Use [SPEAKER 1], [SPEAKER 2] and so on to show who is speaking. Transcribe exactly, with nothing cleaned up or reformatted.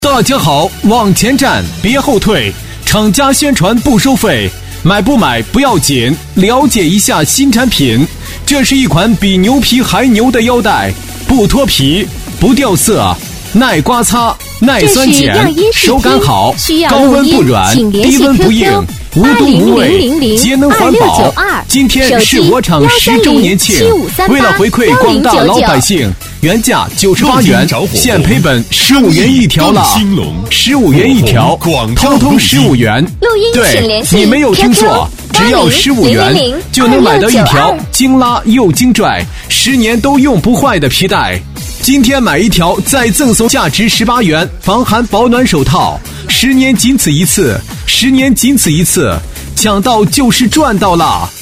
[SPEAKER 1] 大家好，往前站，别后退，厂家宣传不收费，买不买不要紧，了解一下新产品。这是一款比牛皮还牛的腰带，不脱皮，不掉色，耐刮擦，耐酸碱，手感好，高温不软，低温不硬，无毒无味，节能环保。今天是我厂十周年庆，为了回馈广大老百姓，原价九十八元，现赔本十五元一条了，十五元一条，通通十五元。对，你没有听错，只要十五元就能买到一条精拉又精拽，十年都用不坏的皮带。今天买一条再赠送价值十八元防寒保暖手套，十年仅此一次，十年仅此一次，抢到就是赚到了。